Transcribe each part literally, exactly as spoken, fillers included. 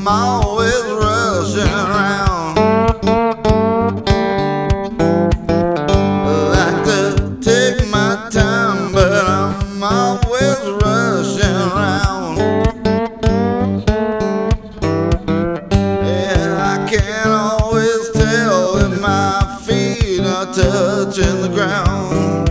I'm always rushing around. I like to take my time, but I'm always rushing around. Yeah, I can't always tell if my feet are touching the ground.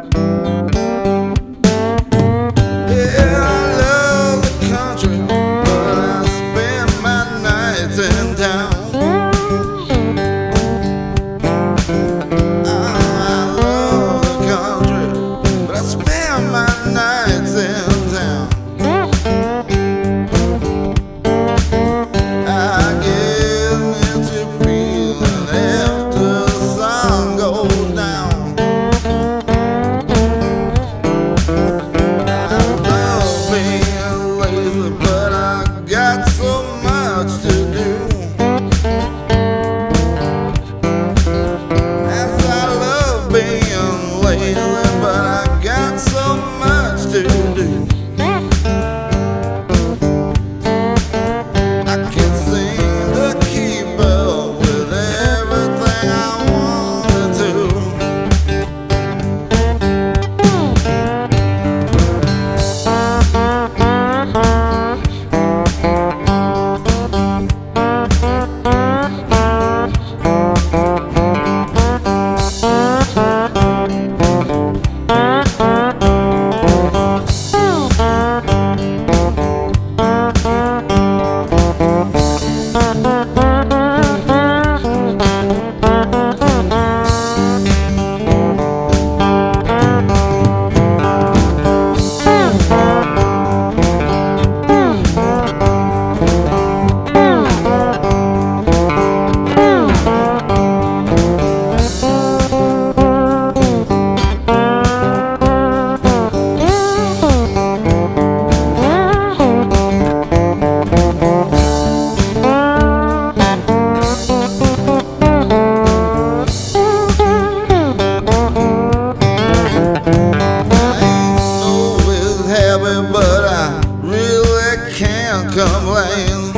But I really can't complain.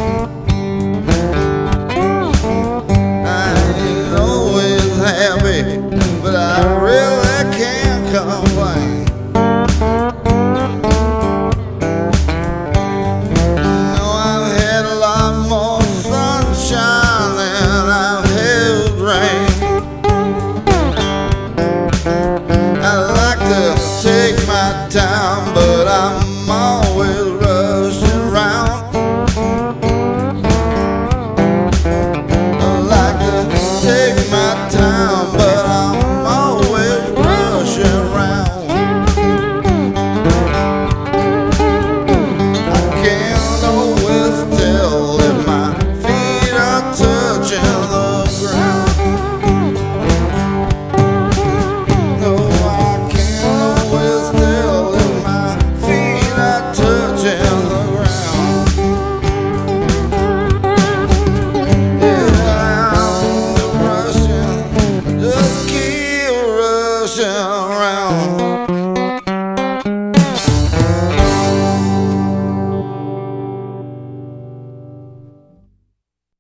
I ain't always happy, but I really can't complain. You know, I've had a lot more sunshine than I've had rain. I like to take my time, but I'm always rushing around. I like to take my time, but I'm always rushing around. I can't always tell if my feet are touching the ground. No, I can't always tell if my feet are touching the ground. Yeah, I'm rushing, just keep rushing around.